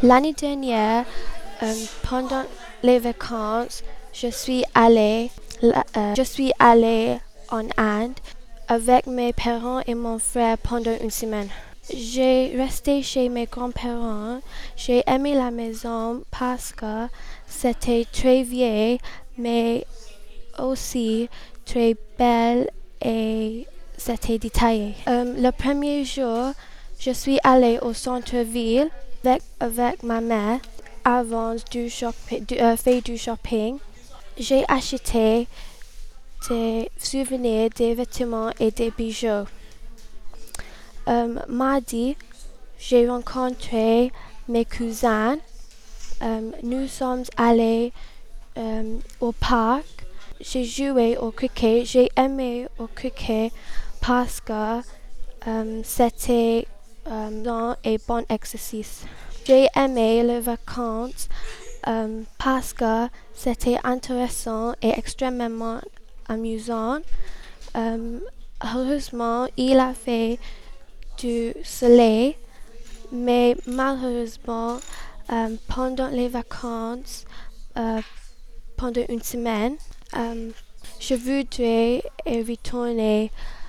L'année dernière, pendant les vacances, je suis allée en Inde avec mes parents et mon frère pendant une semaine. J'ai resté chez mes grands-parents. J'ai aimé la maison parce que c'était très vieille, mais aussi très belle et c'était détaillé. Le premier jour, je suis allée au centre-ville avec ma mère avant faire du shopping. J'ai acheté des souvenirs, des vêtements et des bijoux. Mardi, j'ai rencontré mes cousins. Nous sommes allés au parc. J'ai joué au cricket. J'ai aimé au cricket parce que c'était un et bon exercice. J'ai aimé les vacances parce que c'était intéressant et extrêmement amusant. Heureusement, il a fait du soleil, mais malheureusement, pendant les vacances, euh, pendant une semaine, je voudrais retourner